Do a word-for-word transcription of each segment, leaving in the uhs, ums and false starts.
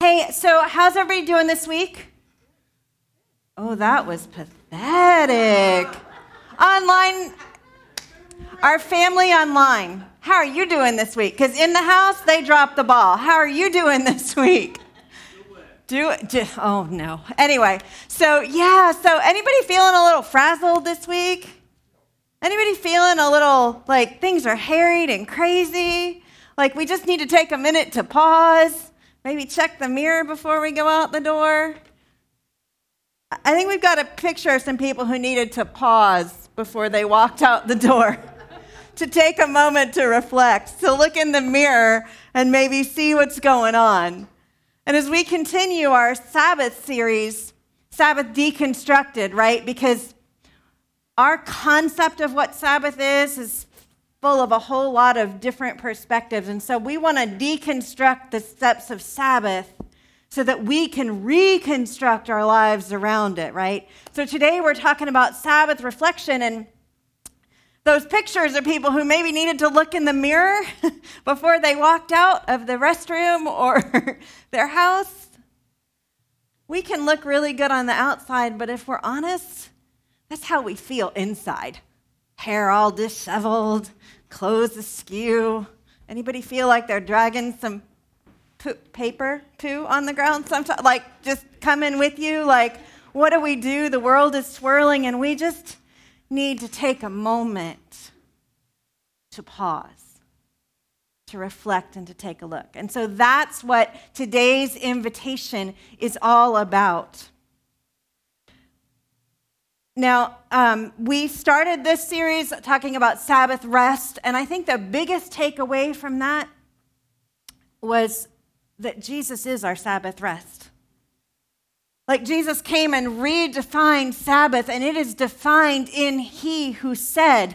Hey, so how's everybody doing this week? Oh, that was pathetic. Online, our family online. How are you doing this week? Because in the house, they dropped the ball. How are you doing this week? Do it. Do, oh, no. Anyway, so yeah, so anybody feeling a little frazzled this week? Anybody feeling a little like things are harried and crazy? Like we just need to take a minute to pause, maybe check the mirror before we go out the door? I think we've got a picture of some people who needed to pause before they walked out the door, to take a moment to reflect, to look in the mirror and maybe see what's going on. And as we continue our Sabbath series, Sabbath Deconstructed, right? Because our concept of what Sabbath is is full of a whole lot of different perspectives. And so we want to deconstruct the steps of Sabbath so that we can reconstruct our lives around it, right? So today we're talking about Sabbath reflection, and those pictures are people who maybe needed to look in the mirror before they walked out of the restroom or their house. We can look really good on the outside, but if we're honest, that's how we feel inside. Hair all disheveled, clothes askew. Anybody feel like they're dragging some poo, paper, poo on the ground sometimes? Like just coming with you? Like, what do we do? The world is swirling, and we just need to take a moment to pause, to reflect, and to take a look. And so that's what today's invitation is all about. Now, um, we started this series talking about Sabbath rest, and I think the biggest takeaway from that was that Jesus is our Sabbath rest. Like Jesus came and redefined Sabbath, and it is defined in He who said,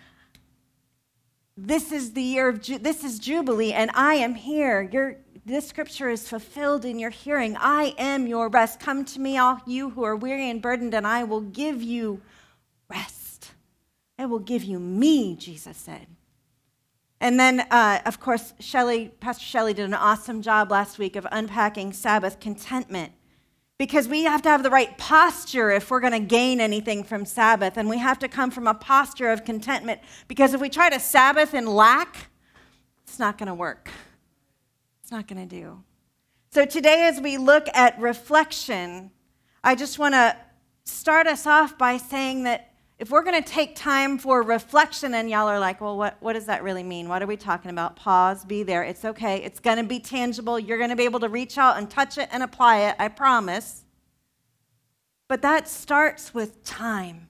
"This is the year of Ju- this is Jubilee, and I am here. You're This scripture is fulfilled in your hearing. I am your rest. Come to me, all you who are weary and burdened, and I will give you rest. I will give you me," Jesus said. And then, uh, of course, Shelley, Pastor Shelley did an awesome job last week of unpacking Sabbath contentment, because we have to have the right posture if we're going to gain anything from Sabbath, and we have to come from a posture of contentment, because if we try to Sabbath in lack, it's not going to work. Not going to do. So today, as we look at reflection, I just want to start us off by saying that if we're going to take time for reflection, and y'all are like, well, what, what does that really mean? What are we talking about? Pause, be there. It's okay. It's going to be tangible. You're going to be able to reach out and touch it and apply it, I promise. But that starts with time.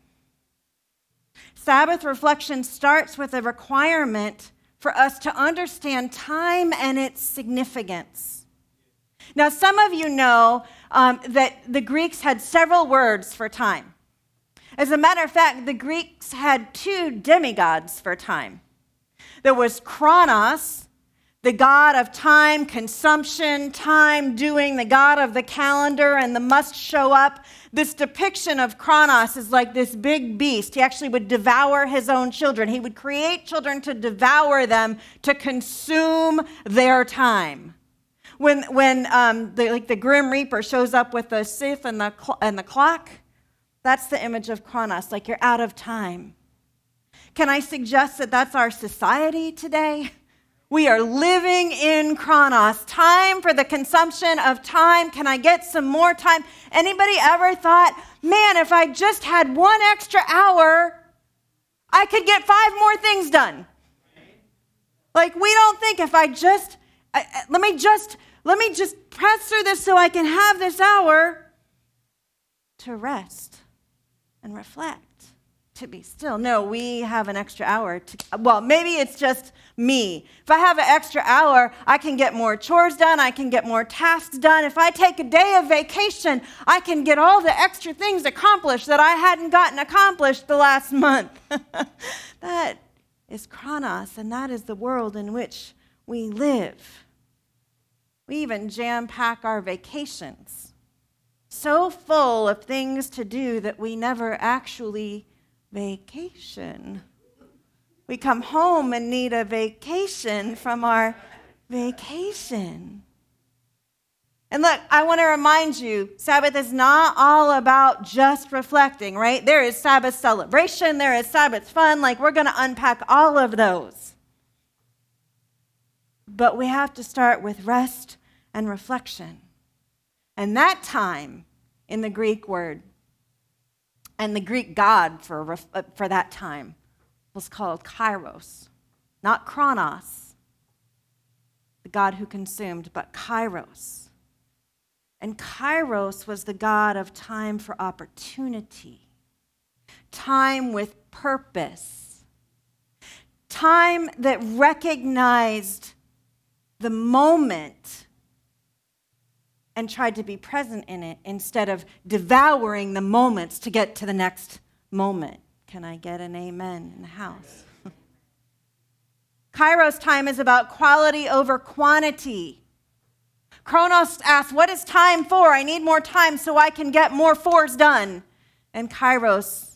Sabbath reflection starts with a requirement for us to understand time and its significance. Now, some of you know um, that the Greeks had several words for time. As a matter of fact, the Greeks had two demigods for time. There was Kronos, the god of time, consumption, time doing, the god of the calendar and the must show up. This depiction of Kronos is like this big beast. He actually would devour his own children. He would create children to devour them, to consume their time. When when um, the, like the Grim Reaper shows up with the scythe and the cl- and the clock, that's the image of Kronos, like you're out of time. Can I suggest that that's our society today? We are living in Kronos, time for the consumption of time. Can I get some more time? Anybody ever thought, man, if I just had one extra hour, I could get five more things done? Like, we don't think if I just, I, let me just, let me just press through this so I can have this hour to rest and reflect, to be still. No, we have an extra hour to, well, maybe it's just me. If I have an extra hour, I can get more chores done. I can get more tasks done. If I take a day of vacation, I can get all the extra things accomplished that I hadn't gotten accomplished the last month. That is Kronos, and that is the world in which we live. We even jam-pack our vacations, so full of things to do that we never actually vacation. We come home and need a vacation from our vacation. And look, I want to remind you, Sabbath is not all about just reflecting, right? There is Sabbath celebration, there is Sabbath fun, like we're going to unpack all of those. But we have to start with rest and reflection. And that time in the Greek word, and the Greek god for, for that time, was called kairos, not chronos, the God who consumed, but kairos. And kairos was the God of time for opportunity, time with purpose, time that recognized the moment and tried to be present in it instead of devouring the moments to get to the next moment. Can I get an amen in the house? Kairos time is about quality over quantity. Chronos asks, what is time for? I need more time so I can get more fours done. And Kairos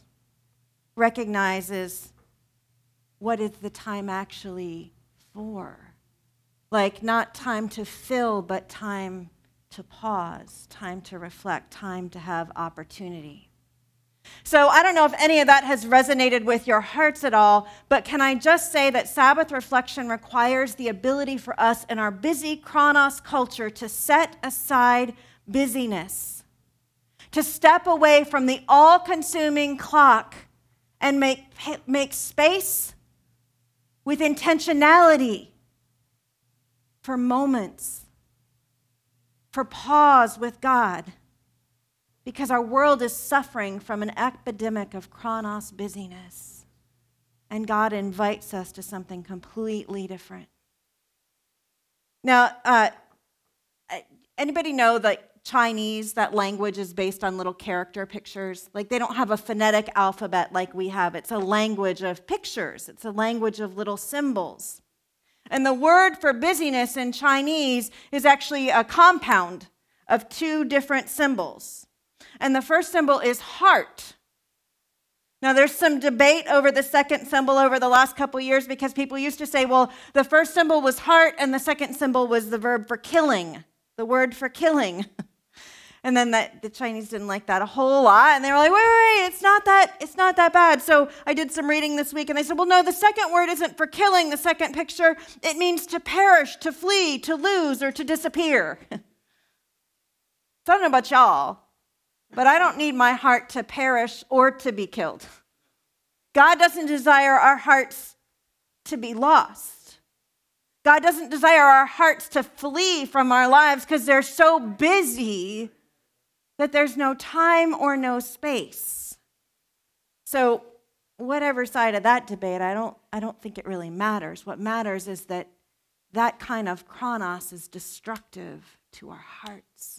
recognizes, what is the time actually for? Like, not time to fill, but time to pause, time to reflect, time to have opportunity. So I don't know if any of that has resonated with your hearts at all, but can I just say that Sabbath reflection requires the ability for us in our busy chronos culture to set aside busyness, to step away from the all-consuming clock and make, make space with intentionality for moments, for pause with God. Because our world is suffering from an epidemic of chronos busyness. And God invites us to something completely different. Now, uh, anybody know that Chinese, that language is based on little character pictures? Like, they don't have a phonetic alphabet like we have. It's a language of pictures. It's a language of little symbols. And the word for busyness in Chinese is actually a compound of two different symbols. And the first symbol is heart. Now, there's some debate over the second symbol over the last couple years because people used to say, well, the first symbol was heart and the second symbol was the verb for killing, the word for killing. And then that, the Chinese didn't like that a whole lot. And they were like, wait, wait, wait, it's not that, it's not that bad. So I did some reading this week and they said, well, no, the second word isn't for killing, the second picture. It means to perish, to flee, to lose, or to disappear. So I don't know about y'all, but I don't need my heart to perish or to be killed. God doesn't desire our hearts to be lost. God doesn't desire our hearts to flee from our lives because they're so busy that there's no time or no space. So whatever side of that debate, I don't, I don't think it really matters. What matters is that that kind of chronos is destructive to our hearts.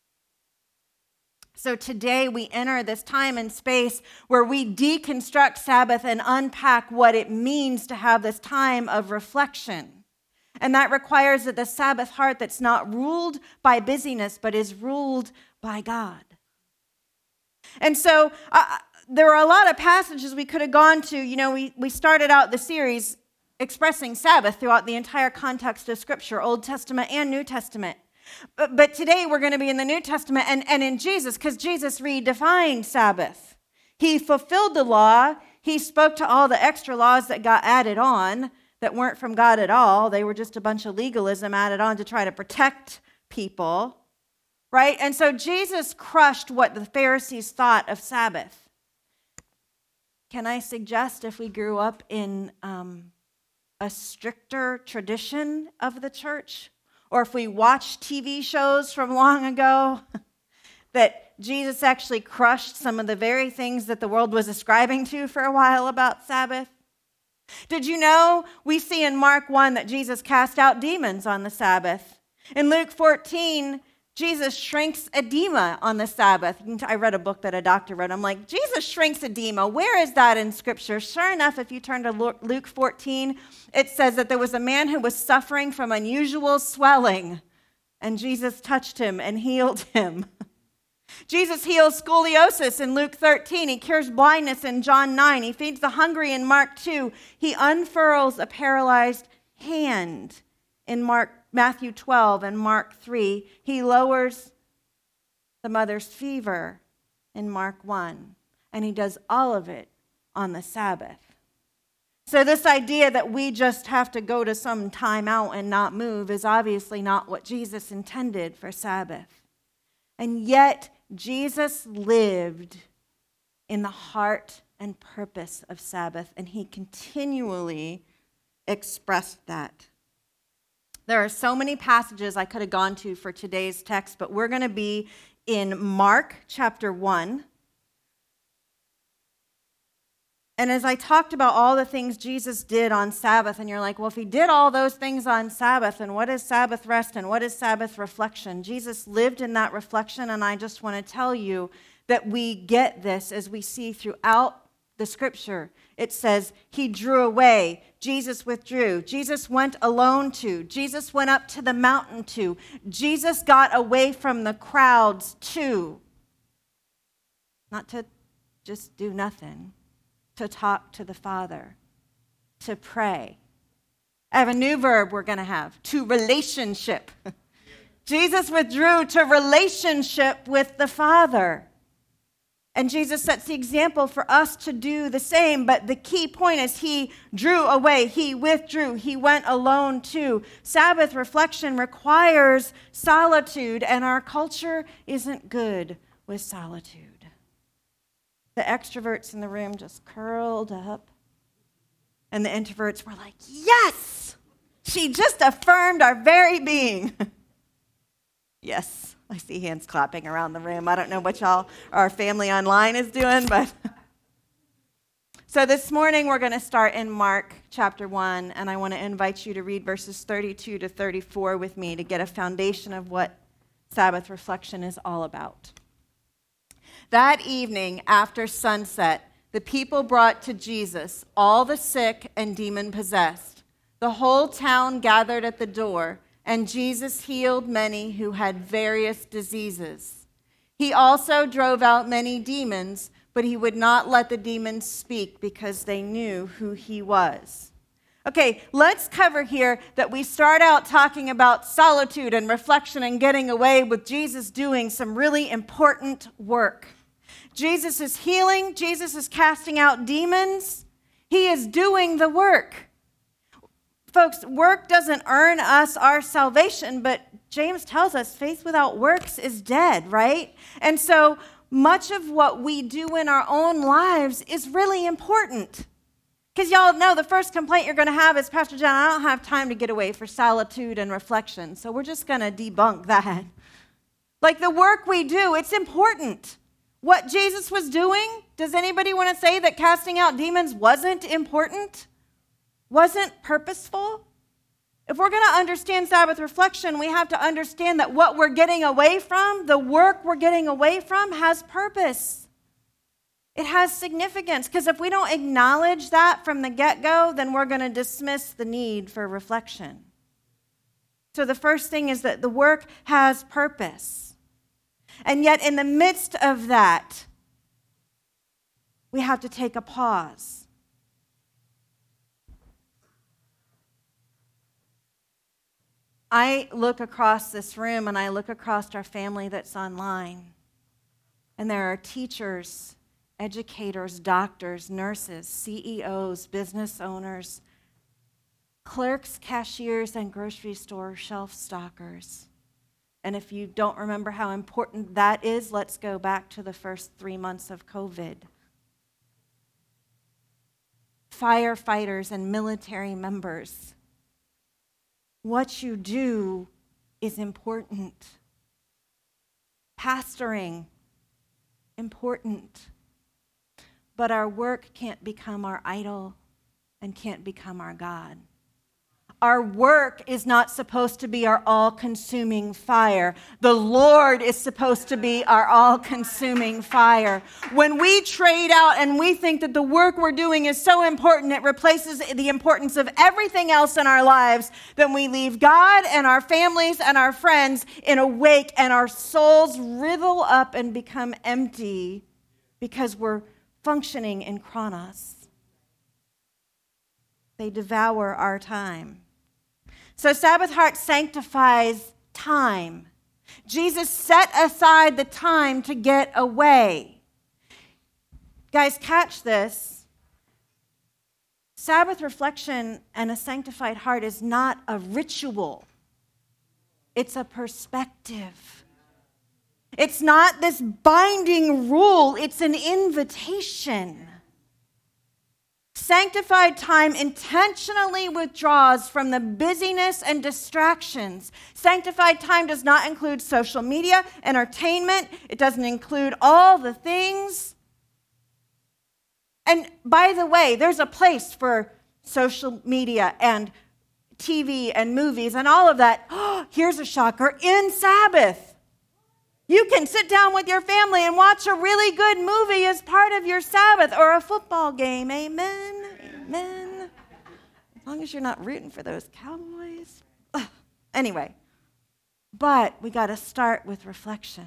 So today we enter this time and space where we deconstruct Sabbath and unpack what it means to have this time of reflection. And that requires that the Sabbath heart that's not ruled by busyness, but is ruled by God. And so uh, there are a lot of passages we could have gone to. You know, we, we started out the series expressing Sabbath throughout the entire context of Scripture, Old Testament and New Testament. But, but today we're going to be in the New Testament and, and in Jesus, because Jesus redefined Sabbath. He fulfilled the law. He spoke to all the extra laws that got added on that weren't from God at all. They were just a bunch of legalism added on to try to protect people, right? And so Jesus crushed what the Pharisees thought of Sabbath. Can I suggest if we grew up in um, a stricter tradition of the church, or if we watch T V shows from long ago, that Jesus actually crushed some of the very things that the world was ascribing to for a while about Sabbath? Did you know we see in Mark one that Jesus cast out demons on the Sabbath? In Luke fourteen, Jesus shrinks edema on the Sabbath. I read a book that a doctor read. I'm like, Jesus shrinks edema. Where is that in Scripture? Sure enough, if you turn to Luke fourteen, it says that there was a man who was suffering from unusual swelling, and Jesus touched him and healed him. Jesus heals scoliosis in Luke thirteen. He cures blindness in John nine. He feeds the hungry in Mark two. He unfurls a paralyzed hand in Mark Matthew twelve and Mark three. He lowers the mother's fever in Mark one. And he does all of it on the Sabbath. So this idea that we just have to go to some time out and not move is obviously not what Jesus intended for Sabbath. And yet, Jesus lived in the heart and purpose of Sabbath, and he continually expressed that. There are so many passages I could have gone to for today's text, but we're going to be in Mark chapter one. And as I talked about all the things Jesus did on Sabbath, and you're like, well, if he did all those things on Sabbath, and what is Sabbath rest and what is Sabbath reflection? Jesus lived in that reflection, and I just want to tell you that we get this as we see throughout the scripture. It says he drew away, Jesus withdrew, Jesus went alone to, Jesus went up to the mountain to, Jesus got away from the crowds too. Not to just do nothing. To talk to the Father, to pray. I have a new verb we're going to have, to relationship. Jesus withdrew to relationship with the Father. And Jesus sets the example for us to do the same, but the key point is he drew away, he withdrew, he went alone too. Sabbath reflection requires solitude, and our culture isn't good with solitude. The extroverts in the room just curled up. And the introverts were like, yes, she just affirmed our very being. Yes, I see hands clapping around the room. I don't know what y'all, our family online is doing, but. So this morning we're going to start in Mark chapter one, and I want to invite you to read verses thirty-two to thirty-four with me to get a foundation of what Sabbath reflection is all about. That evening, after sunset, the people brought to Jesus all the sick and demon-possessed. The whole town gathered at the door, and Jesus healed many who had various diseases. He also drove out many demons, but he would not let the demons speak because they knew who he was. Okay, let's cover here that we start out talking about solitude and reflection and getting away with Jesus doing some really important work. Jesus is healing. Jesus is casting out demons. He is doing the work. Folks, work doesn't earn us our salvation, but James tells us faith without works is dead, right? And so much of what we do in our own lives is really important. Because y'all know the first complaint you're going to have is, Pastor John, I don't have time to get away for solitude and reflection. So we're just going to debunk that. Like the work we do, it's important. What Jesus was doing, does anybody want to say that casting out demons wasn't important? Wasn't purposeful? If we're going to understand Sabbath reflection, we have to understand that what we're getting away from, the work we're getting away from, has purpose. It has significance, because if we don't acknowledge that from the get-go, then we're going to dismiss the need for reflection. So the first thing is that the work has purpose. And yet in the midst of that, we have to take a pause. I look across this room and I look across our family that's online. And there are teachers, educators, doctors, nurses, C E Os, business owners, clerks, cashiers, and grocery store shelf stockers. And if you don't remember how important that is, let's go back to the first three months of COVID. Firefighters and military members. What you do is important. Pastoring, important. But our work can't become our idol and can't become our God. Our work is not supposed to be our all-consuming fire. The Lord is supposed to be our all-consuming fire. When we trade out and we think that the work we're doing is so important, it replaces the importance of everything else in our lives, then we leave God and our families and our friends in a wake, and our souls rivel up and become empty because we're functioning in chronos. They devour our time. So Sabbath heart sanctifies time. Jesus set aside the time to get away. Guys, catch this. Sabbath reflection and a sanctified heart is not a ritual. It's a perspective. It's not this binding rule. It's an invitation. Sanctified time intentionally withdraws from the busyness and distractions. Sanctified time does not include social media, entertainment. It doesn't include all the things. And by the way, there's a place for social media and T V and movies and all of that. Oh, here's a shocker. In Sabbath, you can sit down with your family and watch a really good movie as part of your Sabbath or a football game. Amen. Amen. As long as you're not rooting for those Cowboys. Ugh. Anyway, but we got to start with reflection.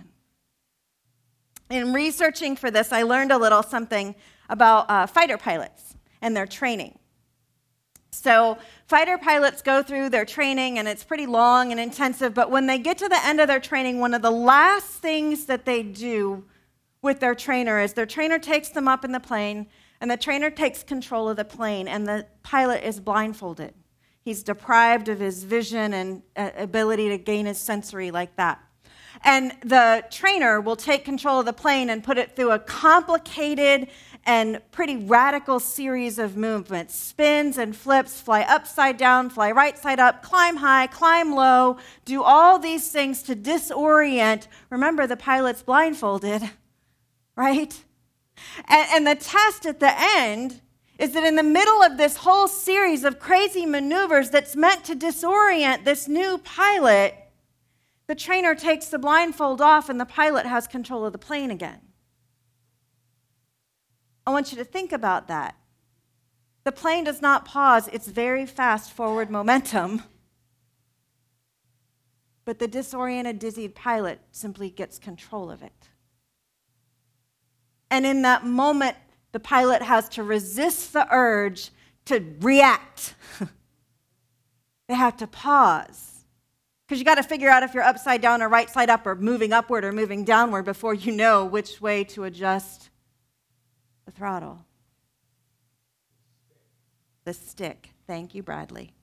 In researching for this, I learned a little something about uh, fighter pilots and their training. So fighter pilots go through their training, and it's pretty long and intensive, but when they get to the end of their training, one of the last things that they do with their trainer is their trainer takes them up in the plane, and the trainer takes control of the plane, and the pilot is blindfolded. He's deprived of his vision and uh, ability to gain his sensory like that. And the trainer will take control of the plane and put it through a complicated and pretty radical series of movements. Spins and flips, fly upside down, fly right side up, climb high, climb low, do all these things to disorient. Remember, the pilot's blindfolded, right? And, and the test at the end is that in the middle of this whole series of crazy maneuvers that's meant to disorient this new pilot, the trainer takes the blindfold off and the pilot has control of the plane again. I want you to think about that. The plane does not pause. It's very fast forward momentum. But the disoriented, dizzied pilot simply gets control of it. And in that moment, the pilot has to resist the urge to react. They have to pause. Because you got to figure out if you're upside down or right side up or moving upward or moving downward before you know which way to adjust the throttle. The stick. Thank you, Bradley.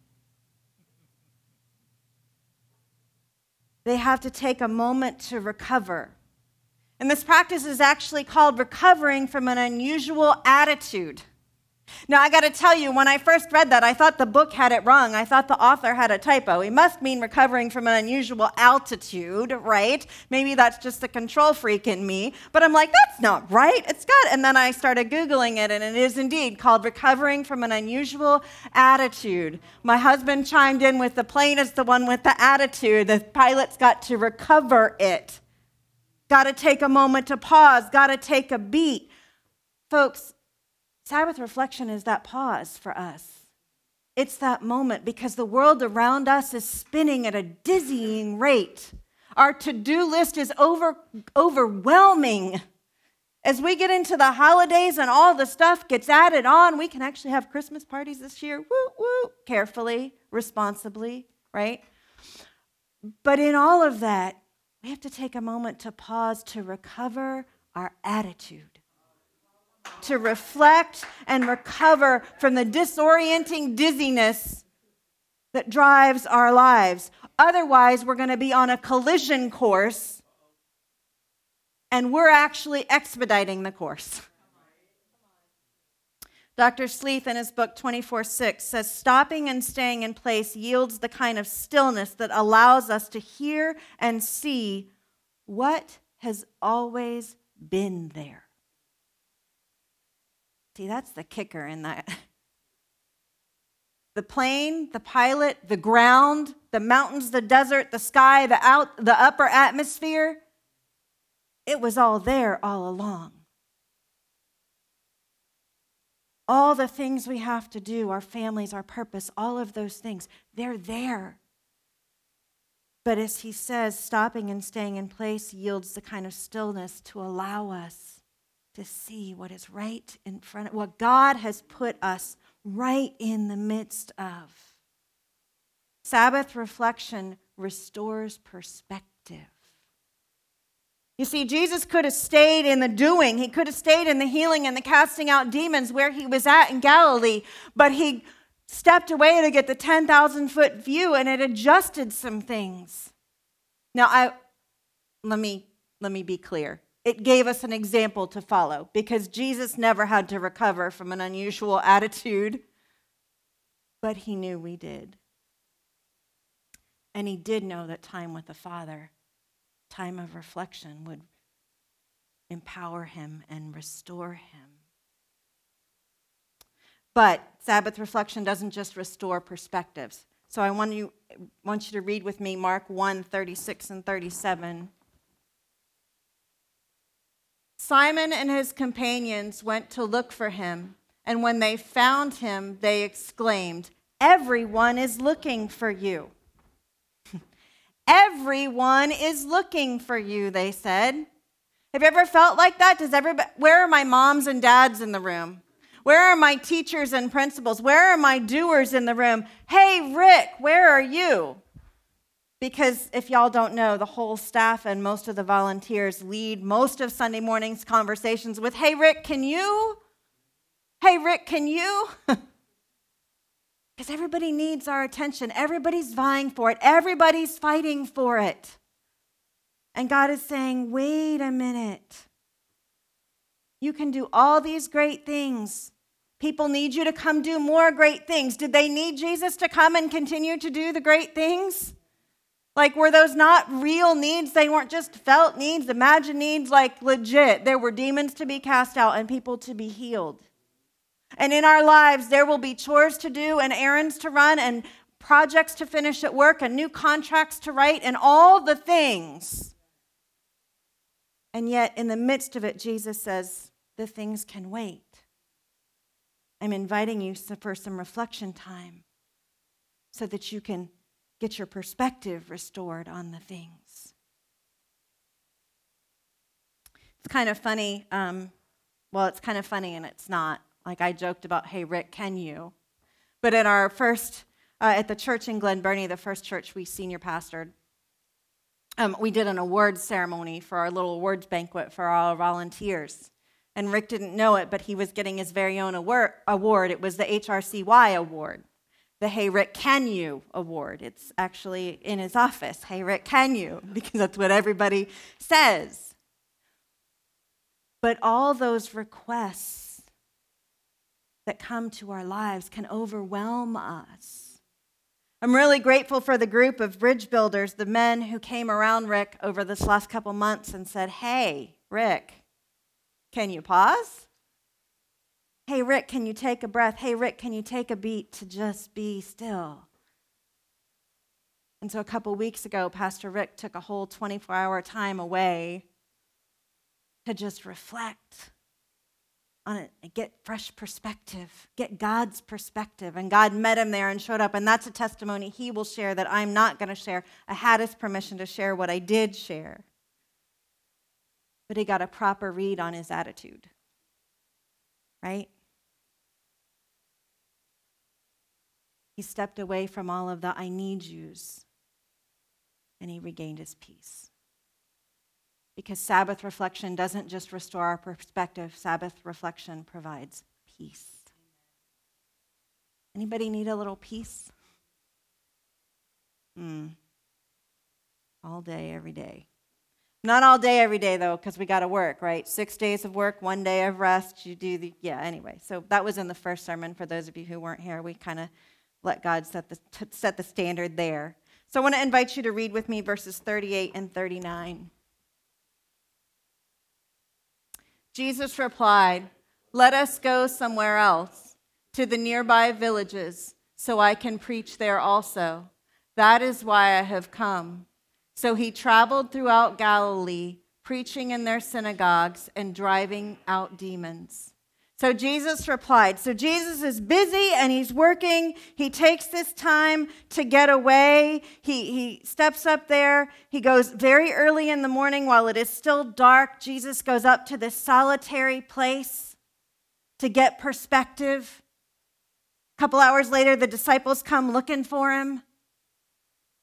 They have to take a moment to recover. And this practice is actually called recovering from an unusual attitude. Now, I got to tell you, when I first read that, I thought the book had it wrong. I thought the author had a typo. He must mean recovering from an unusual altitude, right? Maybe that's just the control freak in me. But I'm like, that's not right. It's got, and then I started Googling it, and it is indeed called recovering from an unusual attitude. My husband chimed in with the plane is the one with the attitude. The pilot's got to recover it. Got to take a moment to pause. Got to take a beat. Folks, Sabbath reflection is that pause for us. It's that moment because the world around us is spinning at a dizzying rate. Our to-do list is over, overwhelming. As we get into the holidays and all the stuff gets added on, we can actually have Christmas parties this year. Woo, woo, carefully, responsibly, right? But in all of that, we have to take a moment to pause to recover our attitude. To reflect and recover from the disorienting dizziness that drives our lives. Otherwise, we're going to be on a collision course, and we're actually expediting the course. Doctor Sleeth, in his book twenty-four six, says, stopping and staying in place yields the kind of stillness that allows us to hear and see what has always been there. See, that's the kicker in that. The plane, the pilot, the ground, the mountains, the desert, the sky, the out, the upper atmosphere, it was all there all along. All the things we have to do, our families, our purpose, all of those things, they're there. But as he says, stopping and staying in place yields the kind of stillness to allow us to see what is right in front of, what God has put us right in the midst of. Sabbath reflection restores perspective. You see, Jesus could have stayed in the doing. He could have stayed in the healing and the casting out demons where he was at in Galilee, but he stepped away to get the ten thousand foot view, and it adjusted some things. Now, I let me let me be clear. It gave us an example to follow because Jesus never had to recover from an unusual attitude, but he knew we did. And he did know that time with the Father, time of reflection, would empower him and restore him. But Sabbath reflection doesn't just restore perspectives. So I want you, want you to read with me Mark one, thirty-six and thirty-seven. Simon and his companions went to look for him, and when they found him, they exclaimed, "Everyone is looking for you." Everyone is looking for you, they said. Have you ever felt like that? Does everybody, where are my moms and dads in the room? Where are my teachers and principals? Where are my doers in the room? Hey, Rick, where are you? Because if y'all don't know, the whole staff and most of the volunteers lead most of Sunday morning's conversations with, "Hey, Rick, can you? Hey, Rick, can you?" Because everybody needs our attention. Everybody's vying for it. Everybody's fighting for it. And God is saying, wait a minute. You can do all these great things. People need you to come do more great things. Did they need Jesus to come and continue to do the great things? Like, were those not real needs? They weren't just felt needs, imagined needs, like legit. There were demons to be cast out and people to be healed. And in our lives, there will be chores to do and errands to run and projects to finish at work and new contracts to write and all the things. And yet, in the midst of it, Jesus says, the things can wait. I'm inviting you for some reflection time so that you can get your perspective restored on the things. It's kind of funny. Um, well, it's kind of funny and it's not. Like I joked about, "Hey, Rick, can you?" But at our first, uh, at the church in Glen Burnie, the first church we senior pastored, um, we did an awards ceremony for our little awards banquet for all our volunteers. And Rick didn't know it, but he was getting his very own award. It was the H R C Y award, the Hey, Rick, Can You award. It's actually in his office, "Hey, Rick, can you?" Because that's what everybody says. But all those requests that come to our lives can overwhelm us. I'm really grateful for the group of bridge builders, the men who came around Rick over this last couple months and said, "Hey, Rick, can you pause? Hey, Rick, can you take a breath? Hey, Rick, can you take a beat to just be still?" And so a couple weeks ago, Pastor Rick took a whole twenty-four hour time away to just reflect on it and get fresh perspective, get God's perspective. And God met him there and showed up. And that's a testimony he will share that I'm not going to share. I had his permission to share what I did share. But he got a proper read on his attitude, right? He stepped away from all of the "I need yous," and he regained his peace. Because Sabbath reflection doesn't just restore our perspective, Sabbath reflection provides peace. Anybody need a little peace? Hmm. All day, every day. Not all day, every day, though, because we got to work, right? Six days of work, one day of rest. You do the, yeah, anyway. So that was in the first sermon. For those of you who weren't here, we kind of let God set the, set the standard there. So I want to invite you to read with me verses thirty-eight and thirty-nine. Jesus replied, "Let us go somewhere else, to the nearby villages, so I can preach there also. That is why I have come." So he traveled throughout Galilee, preaching in their synagogues and driving out demons. So Jesus replied. So Jesus is busy and he's working. He takes this time to get away. He, he steps up there. He goes very early in the morning while it is still dark. Jesus goes up to this solitary place to get perspective. A couple hours later, the disciples come looking for him.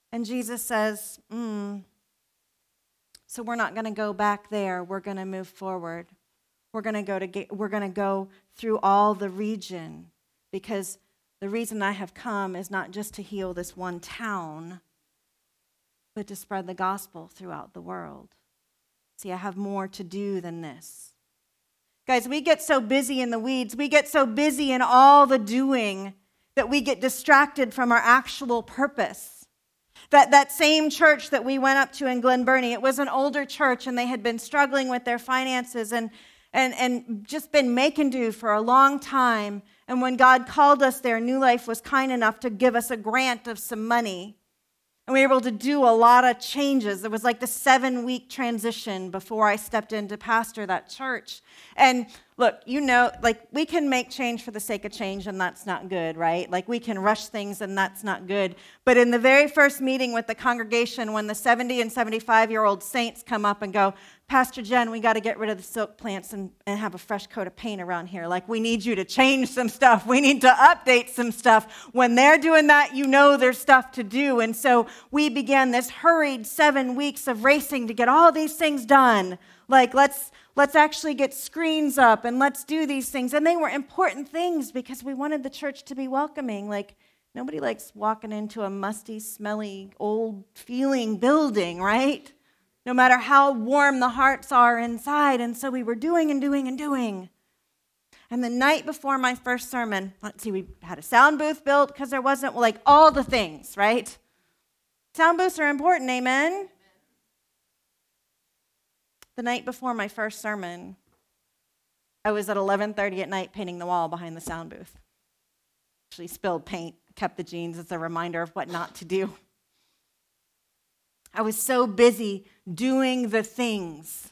And Jesus says, mm, so we're not going to go back there. We're going to move forward. We're going to go to we're going to go through all the region, because the reason I have come is not just to heal this one town, but to spread the gospel throughout the world. See, I have more to do than this. Guys, we get so busy in the weeds, we get so busy in all the doing that we get distracted from our actual purpose. That, that same church that we went up to in Glen Burnie, it was an older church, and they had been struggling with their finances and, and, and just been making do for a long time. And when God called us there, New Life was kind enough to give us a grant of some money. And we were able to do a lot of changes. It was like the seven-week transition before I stepped in to pastor that church. And look, you know, like we can make change for the sake of change, and that's not good, right? Like we can rush things, and that's not good. But in the very first meeting with the congregation, when the seventy and seventy-five-year-old saints come up and go, Pastor Jen, we got to get rid of the silk plants and, and have a fresh coat of paint around here. Like, we need you to change some stuff. We need to update some stuff. When they're doing that, you know there's stuff to do. And so we began this hurried seven weeks of racing to get all these things done. Like, let's let's actually get screens up and let's do these things. And they were important things because we wanted the church to be welcoming. Like, nobody likes walking into a musty, smelly, old-feeling building, right? No matter how warm the hearts are inside. And so we were doing and doing and doing. And the night before my first sermon, let's see, we had a sound booth built because there wasn't, well, like, all the things, right? Sound booths are important, amen? The night before my first sermon, I was at eleven thirty at night painting the wall behind the sound booth. Actually spilled paint, kept the jeans as a reminder of what not to do. I was so busy doing the things.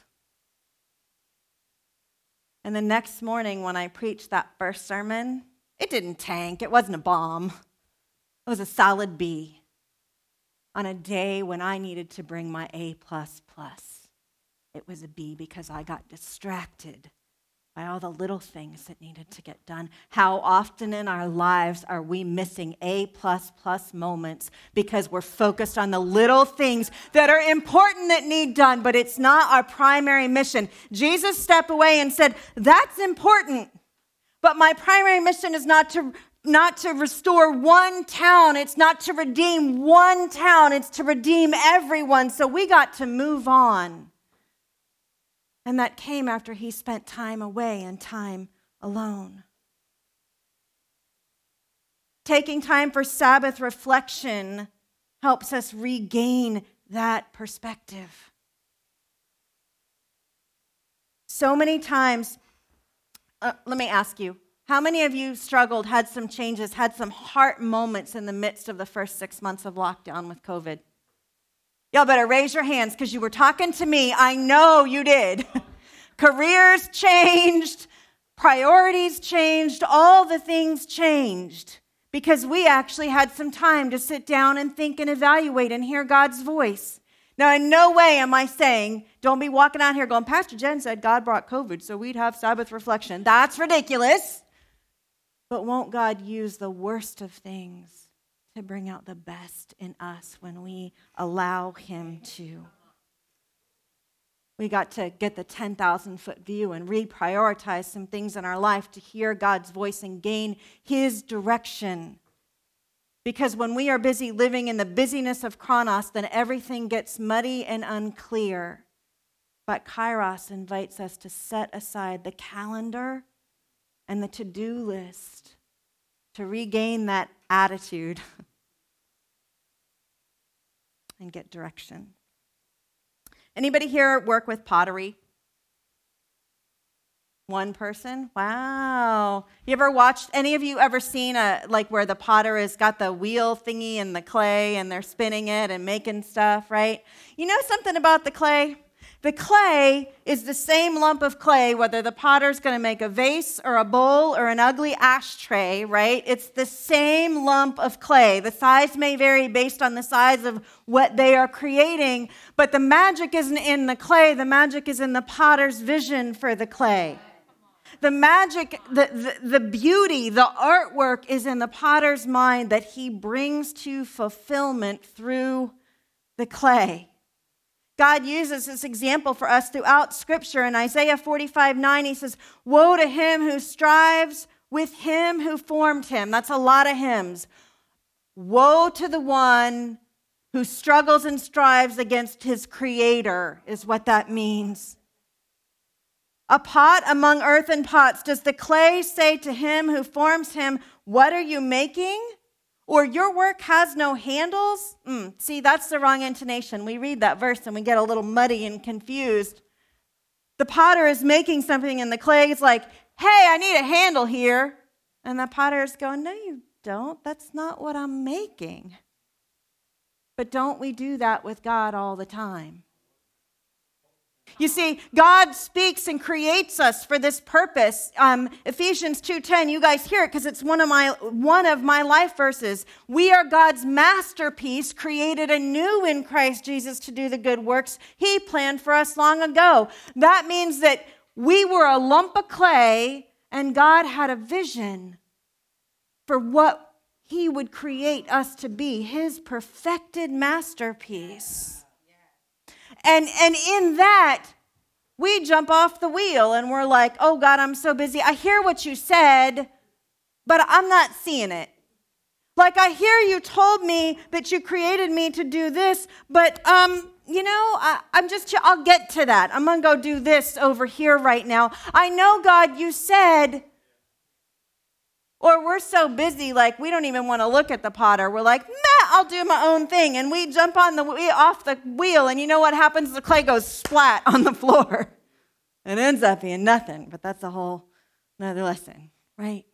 And the next morning when I preached that first sermon, it didn't tank. It wasn't a bomb. It was a solid B on a day when I needed to bring my A plus plus. It was a B because I got distracted by all the little things that needed to get done. How often in our lives are we missing A plus plus moments because we're focused on the little things that are important that need done, but it's not our primary mission. Jesus stepped away and said, that's important, but my primary mission is not to not to restore one town. It's not to redeem one town. It's to redeem everyone. So we got to move on. And that came after he spent time away and time alone. Taking time for Sabbath reflection helps us regain that perspective. So many times, uh, let me ask you, how many of you struggled, had some changes, had some heart moments in the midst of the first six months of lockdown with COVID? Y'all better raise your hands because you were talking to me. I know you did. Careers changed, priorities changed, all the things changed because we actually had some time to sit down and think and evaluate and hear God's voice. Now, in no way am I saying, don't be walking out here going, Pastor Jen said God brought COVID, so we'd have Sabbath reflection. That's ridiculous. But won't God use the worst of things to bring out the best in us when we allow him to? We got to get the ten thousand foot view and reprioritize some things in our life to hear God's voice and gain his direction. Because when we are busy living in the busyness of Chronos, then everything gets muddy and unclear. But Kairos invites us to set aside the calendar and the to-do list to regain that attitude and get direction. Anybody here work with pottery? One person? Wow. You ever watched, any of you ever seen a, like where the potter has got the wheel thingy and the clay and they're spinning it and making stuff, right? You know something about the clay? The clay is the same lump of clay, whether the potter's going to make a vase or a bowl or an ugly ashtray, right? It's the same lump of clay. The size may vary based on the size of what they are creating, but the magic isn't in the clay. The magic is in the potter's vision for the clay. The magic, the, the, the beauty, the artwork is in the potter's mind that he brings to fulfillment through the clay. God uses this example for us throughout Scripture. In Isaiah forty-five nine, he says, "Woe to him who strives with him who formed him." That's a lot of hymns. Woe to the one who struggles and strives against his creator, is what that means. A pot among earthen pots. Does the clay say to him who forms him, "What are you making?" Or "Your work has no handles"? Mm, see, that's the wrong intonation. We read that verse and we get a little muddy and confused. The potter is making something and the clay is like, "Hey, I need a handle here." And the potter is going, "No, you don't. That's not what I'm making." But don't we do that with God all the time? You see, God speaks and creates us for this purpose. Um, Ephesians two ten, you guys hear it because it's one of my one of my life verses. We are God's masterpiece, created anew in Christ Jesus to do the good works he planned for us long ago. That means that we were a lump of clay and God had a vision for what he would create us to be, his perfected masterpiece. And, and in that, we jump off the wheel and we're like, "Oh God, I'm so busy. I hear what you said, but I'm not seeing it. Like, I hear you told me that you created me to do this, but, um, you know, I, I'm just, I'll get to that. I'm going to go do this over here right now. I know, God, you said..." Or we're so busy, like, we don't even want to look at the potter. We're like, "Nah, I'll do my own thing." And we jump on the off the wheel, and you know what happens? The clay goes splat on the floor. It ends up being nothing, but that's a whole another lesson, right?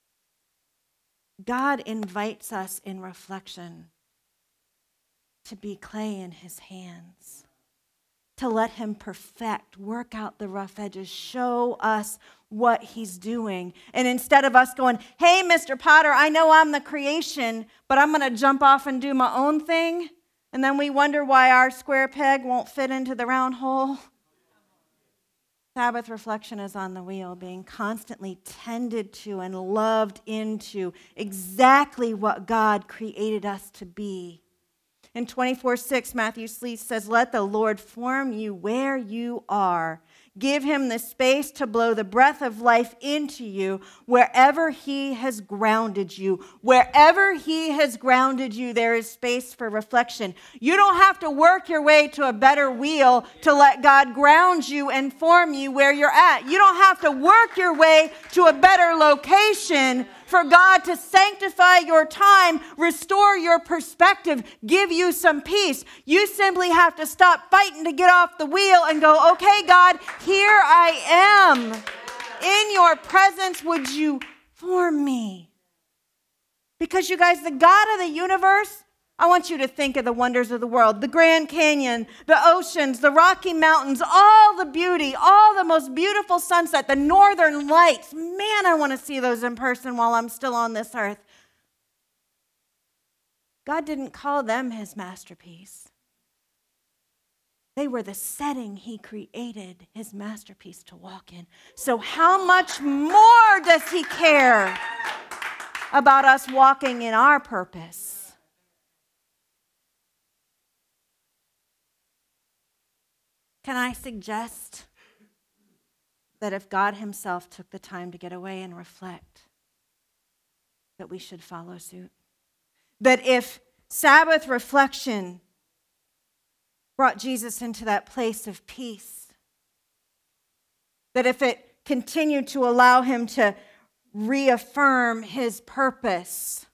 God invites us in reflection to be clay in his hands, to let him perfect, work out the rough edges, show us what he's doing. And instead of us going, "Hey, Mister Potter, I know I'm the creation, but I'm going to jump off and do my own thing," and then we wonder why our square peg won't fit into the round hole. Sabbath reflection is on the wheel, being constantly tended to and loved into exactly what God created us to be. In twenty-four six, Matthew Sleeth says, "Let the Lord form you where you are. Give him the space to blow the breath of life into you wherever he has grounded you." Wherever he has grounded you, there is space for reflection. You don't have to work your way to a better wheel to let God ground you and form you where you're at. You don't have to work your way to a better location for God to sanctify your time, restore your perspective, give you some peace. You simply have to stop fighting to get off the wheel and go, "Okay, God, here I am. In your presence, would you form me?" Because you guys, the God of the universe, I want you to think of the wonders of the world, the Grand Canyon, the oceans, the Rocky Mountains, all the beauty, all the most beautiful sunset, the northern lights. Man, I want to see those in person while I'm still on this earth. God didn't call them his masterpiece. They were the setting he created his masterpiece to walk in. So how much more does he care about us walking in our purpose? Can I suggest that if God himself took the time to get away and reflect, that we should follow suit? That if Sabbath reflection brought Jesus into that place of peace, that if it continued to allow him to reaffirm his purpose,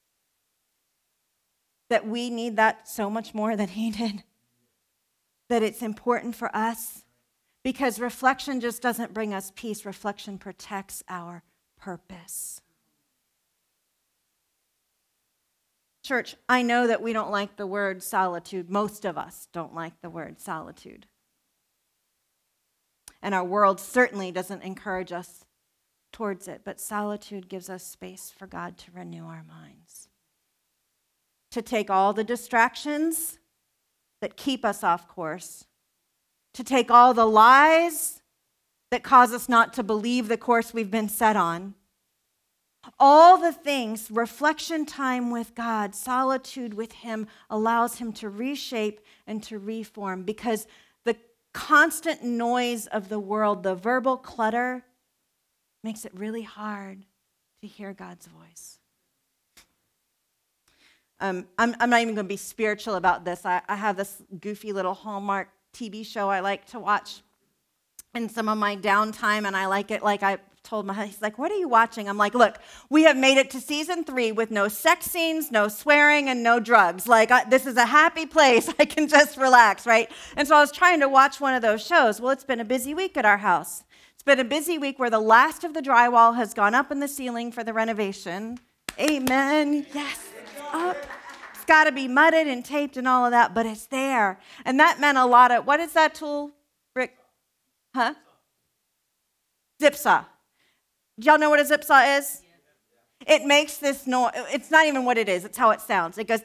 that we need that so much more than he did. That it's important for us, because reflection just doesn't bring us peace. Reflection protects our purpose. Church, I know that we don't like the word solitude. Most of us don't like the word solitude. And our world certainly doesn't encourage us towards it. But solitude gives us space for God to renew our minds. To take all the distractions that keep us off course, to take all the lies that cause us not to believe the course we've been set on. All the things, reflection time with God, solitude with Him, allows Him to reshape and to reform, because the constant noise of the world, the verbal clutter, makes it really hard to hear God's voice. Um, I'm, I'm not even going to be spiritual about this. I, I have this goofy little Hallmark T V show I like to watch in some of my downtime, and I like it. Like I told my husband, he's like, "What are you watching?" I'm like, "Look, we have made it to season three with no sex scenes, no swearing, and no drugs. Like I, this is a happy place. I can just relax, right?" And so I was trying to watch one of those shows. Well, it's been a busy week at our house. It's been a busy week where the last of the drywall has gone up in the ceiling for the renovation. Amen. Yes, it's up. It's got to be mudded and taped and all of that, but it's there. And that meant a lot of, what is that tool, Rick? Huh? Zip saw. Do y'all know what a zip saw is? It makes this noise. It's not even what it is. It's how it sounds. It goes,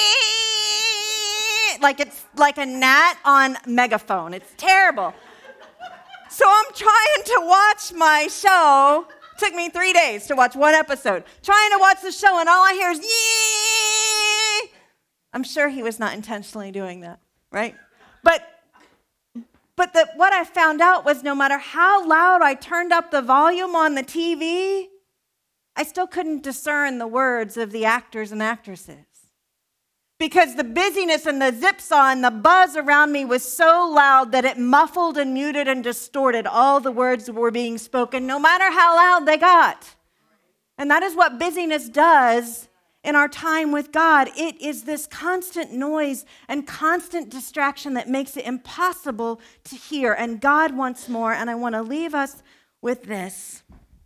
like it's like a gnat on megaphone. It's terrible. So I'm trying to watch my show. It took me three days to watch one episode. Trying to watch the show, and all I hear is, yee! I'm sure he was not intentionally doing that, right? But but the, what I found out was no matter how loud I turned up the volume on the T V, I still couldn't discern the words of the actors and actresses. Because the busyness and the zip saw and the buzz around me was so loud that it muffled and muted and distorted all the words that were being spoken, no matter how loud they got. And that is what busyness does in our time with God. It is this constant noise and constant distraction that makes it impossible to hear. And God wants more, and I want to leave us with this.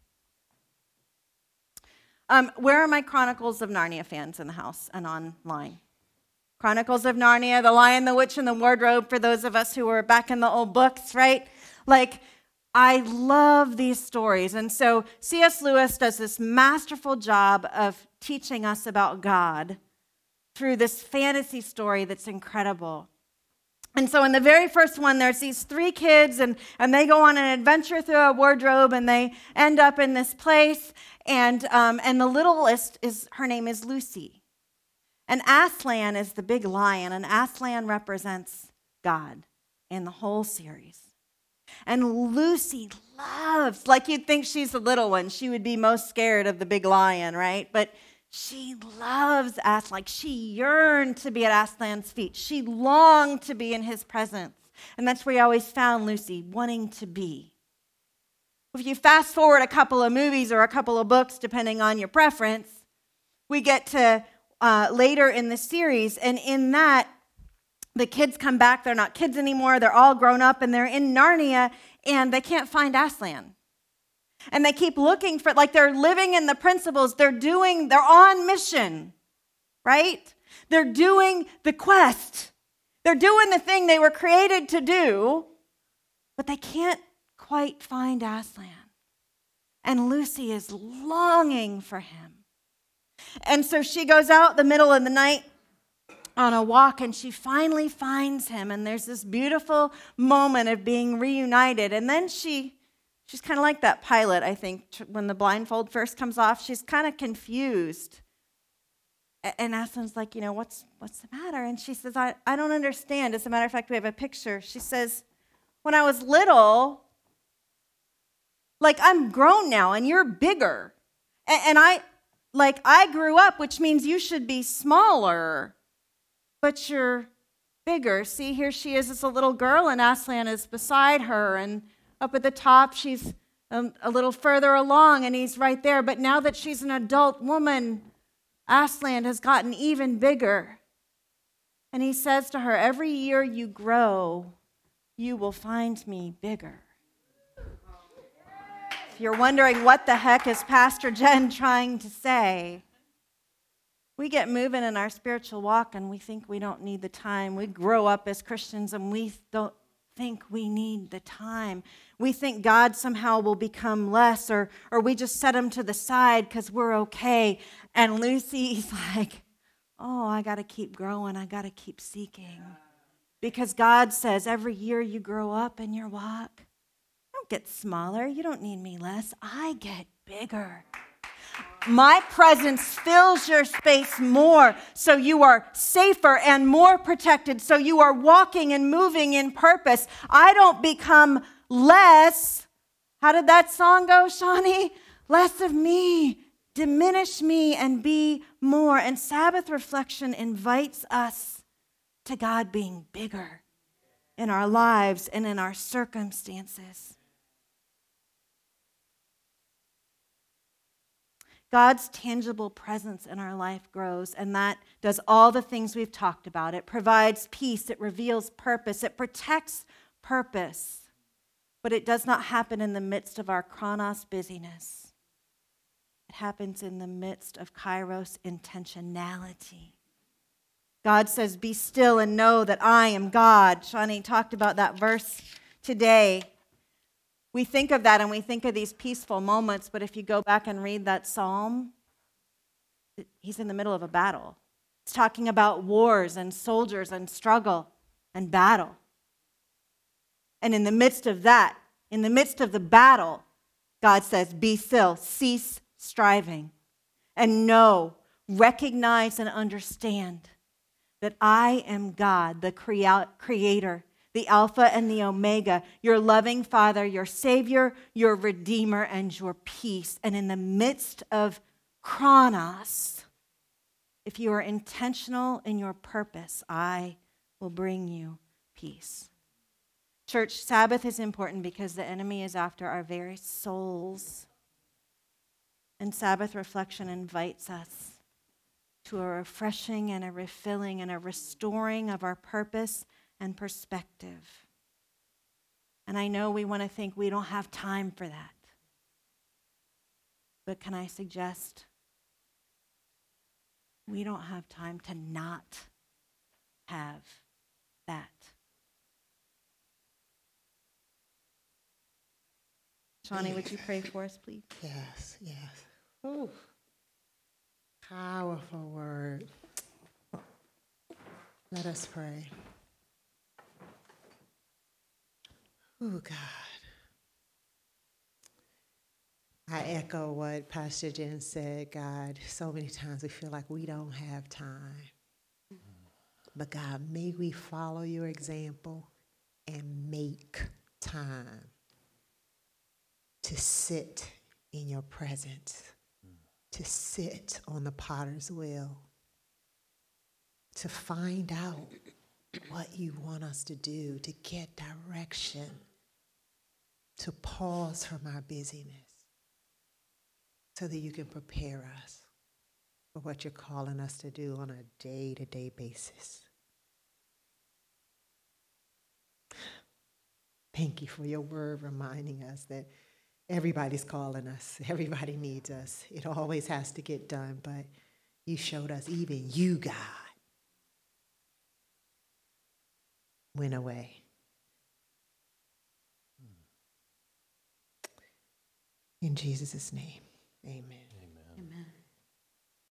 Um, where are my Chronicles of Narnia fans in the house and online? Chronicles of Narnia, The Lion, the Witch, and the Wardrobe, for those of us who were back in the old books, right? Like, I love these stories. And so C S Lewis does this masterful job of teaching us about God through this fantasy story that's incredible. And so in the very first one, there's these three kids, and, and they go on an adventure through a wardrobe, and they end up in this place. And, um, and the littlest, is her name is Lucy. And Aslan is the big lion, and Aslan represents God in the whole series. And Lucy loves, like you'd think she's the little one, she would be most scared of the big lion, right? But she loves Aslan. Like she yearned to be at Aslan's feet. She longed to be in his presence. And that's where you always found Lucy, wanting to be. If you fast forward a couple of movies or a couple of books, depending on your preference, we get to Uh, later in the series, and in that, the kids come back. They're not kids anymore. They're all grown up, and they're in Narnia, and they can't find Aslan. And they keep looking for, like they're living in the principles. They're doing, they're on mission, right? They're doing the quest. They're doing the thing they were created to do, but they can't quite find Aslan. And Lucy is longing for him. And so she goes out the middle of the night on a walk, and she finally finds him. And there's this beautiful moment of being reunited. And then she, she's kind of like that pilot, I think, when the blindfold first comes off. She's kind of confused. And Aslan's like, you know, what's what's the matter? And she says, I, I don't understand. As a matter of fact, we have a picture. She says, when I was little, like I'm grown now, and you're bigger. And, and I... Like, I grew up, which means you should be smaller, but you're bigger. See, here she is as a little girl, and Aslan is beside her, and up at the top, she's um, a little further along, and he's right there. But now that she's an adult woman, Aslan has gotten even bigger. And he says to her, every year you grow, you will find me bigger. You're wondering what the heck is Pastor Jen trying to say? We get moving in our spiritual walk and we think we don't need the time. We grow up as Christians and we don't think we need the time. We think God somehow will become less, or, or we just set him to the side because we're okay. And Lucy's like, oh, I got to keep growing. I got to keep seeking. Because God says every year you grow up in your walk, get smaller. You don't need me less. I get bigger. My presence fills your space more, so you are safer and more protected, so you are walking and moving in purpose. I don't become less. How did that song go, Shawnee? Less of me, diminish me, and be more. And Sabbath reflection invites us to God being bigger in our lives and in our circumstances. God's tangible presence in our life grows, and that does all the things we've talked about. It provides peace, it reveals purpose, it protects purpose, but it does not happen in the midst of our chronos busyness. It happens in the midst of kairos intentionality. God says, be still and know that I am God. Shawnee talked about that verse today. We think of that and we think of these peaceful moments, but if you go back and read that psalm, he's in the middle of a battle. It's talking about wars and soldiers and struggle and battle. And in the midst of that, in the midst of the battle, God says, be still, cease striving, and know, recognize, and understand that I am God, the crea- creator, the Alpha and the Omega, your loving Father, your Savior, your Redeemer, and your peace. And in the midst of chronos, if you are intentional in your purpose, I will bring you peace. Church, Sabbath is important because the enemy is after our very souls. And Sabbath reflection invites us to a refreshing and a refilling and a restoring of our purpose and perspective. And I know we want to think we don't have time for that. But can I suggest we don't have time to not have that? Shawnee, would you pray for us, please? Yes, yes. Ooh. Powerful word. Let us pray. Oh, God. I echo what Pastor Jen said, God. So many times we feel like we don't have time. But God, may we follow your example and make time to sit in your presence, to sit on the potter's wheel, to find out what you want us to do, to get direction, to pause from our busyness so that you can prepare us for what you're calling us to do on a day-to-day basis. Thank you for your word reminding us that everybody's calling us. Everybody needs us. It always has to get done, but you showed us even you, God, went away. In Jesus' name, amen.